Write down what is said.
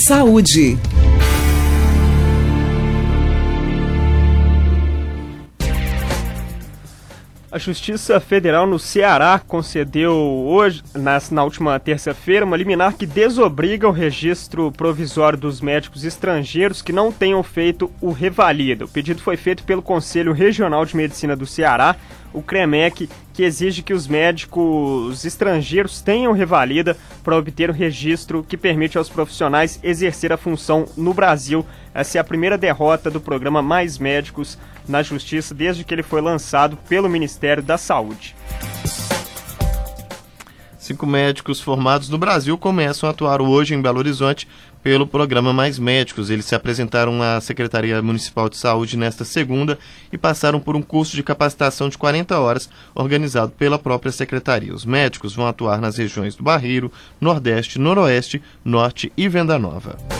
Saúde. A Justiça Federal no Ceará concedeu hoje, na última terça-feira, uma liminar que desobriga o registro provisório dos médicos estrangeiros que não tenham feito o revalida. O pedido foi feito pelo Conselho Regional de Medicina do Ceará, o CREMEC, que exige que os médicos estrangeiros tenham revalida para obter o registro que permite aos profissionais exercer a função no Brasil. Essa é a primeira derrota do programa Mais Médicos na Justiça desde que ele foi lançado pelo Ministério da Saúde. 5 médicos formados no Brasil começam a atuar hoje em Belo Horizonte pelo programa Mais Médicos. Eles se apresentaram à Secretaria Municipal de Saúde nesta segunda e passaram por um curso de capacitação de 40 horas organizado pela própria Secretaria. Os médicos vão atuar nas regiões do Barreiro, Nordeste, Noroeste, Norte e Venda Nova.